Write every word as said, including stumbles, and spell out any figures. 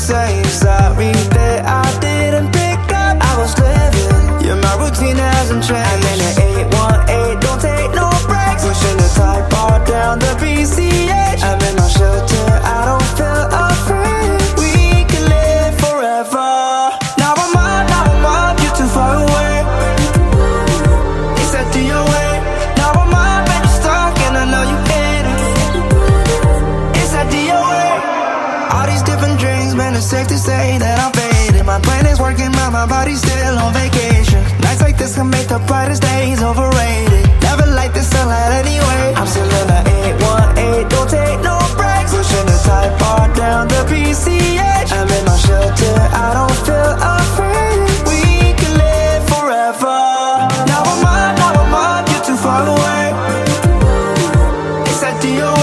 say sorry that I didn't pick up. I was living, yeah, my routine hasn't changed. I'm in an eight one eight, don't take no breaks. Pushing the type bar down the B C H. I'm in my shelter, I don't feel afraid. We can live forever. Now I'm up, now I'm up, you're too far away. It's that D O A. Now I'm up and you're stuck and I know you hate it. It's that D O A. All these different dreams, man, it's safe to say that I'm faded. My brain is working, but my body's still on vacation. Nights like this can make the brightest days overrated. Never like this sunlight anyway. I'm still in the eight one eight, don't take no breaks. Pushing the type bar down the B C H. I'm in my shelter, I don't feel afraid. We can live forever. Now I'm up, now I'm up, you're too far away. It's that D O A.